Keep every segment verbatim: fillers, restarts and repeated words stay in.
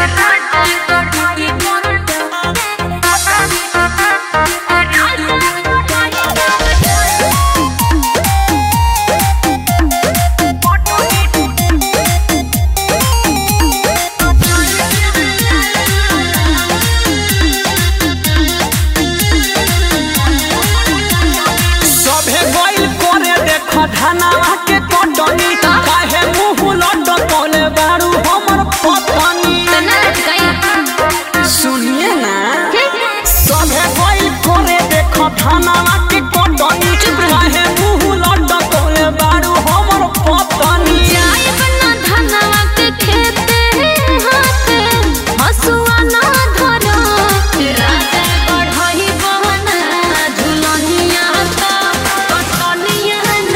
धनवा के कटनी काहे मुंह लटकले बारू हमर पतनी सुनिए ना सभे गइल करे देख धनवा के कटनी काहे मुंह लटकले बारू हमर पतनी जाय बना धनवा के खेते हाथे हसुआ ना धरो राजा बढ़ई बहना झुलनिया का कटनिया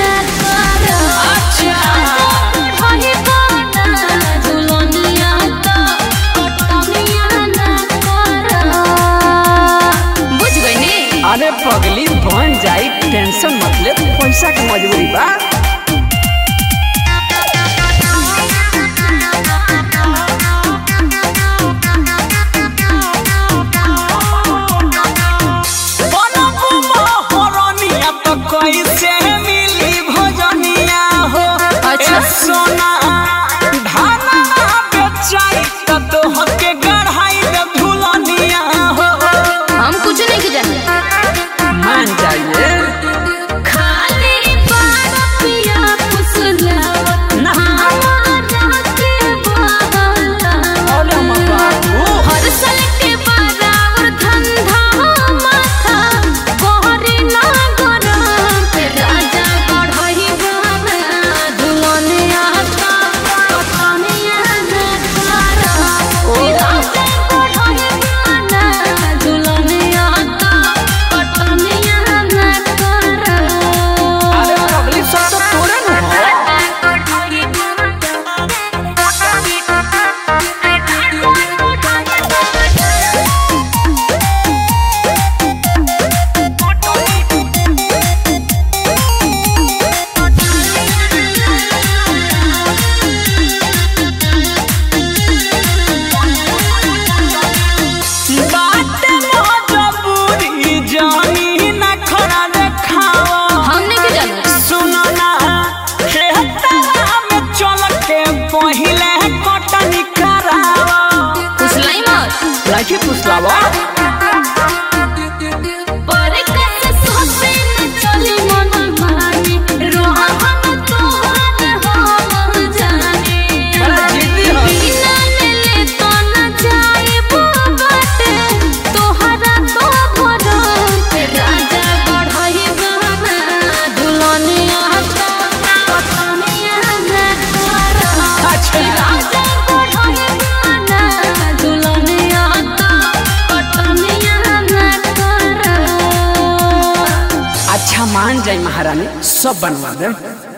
अरे पगली बन जाई टेंशन मत ले पैसा के मजबूरी बा कैसे मिली भोजनिया हो अच्छा सोना धाना बेचाई त तोह के गढ़ाई दे झुलनिया हो हम कुछ नहीं जाने मान जाइए खाली पान पिया पुसलावत ना हमारा के बहाना और हम बाबू हर साल के बराबर धंधा माथा गोहरी ना गरम राजा बढ़ई बहना झुलनिया का कटनिया ना करा राजा बढ़ई बहना झुलनिया का कटनिया ना करा अरे पगली सब तो तोरे न हो जानी ना खड़ा देखावा हमने के जाना सुनो ना खेतवा में चल के पहिले कटनी करावा कुसलाई मत लाठी पुसलावा पर कैसे सोचे न चली मन मानी रोहा हम तोहर हम जाने बड़ा जिद्दी हो बिना ले तो न जाए बाटे तोहरा तो भरो राजा बढ़ई बहना झुलनिया का कटनिया ना करा अच्छा राजा बढ़ई बहना झुलनिया का कटनिया ना करा अच्छा मान जाई महारानी सब बनवा दे।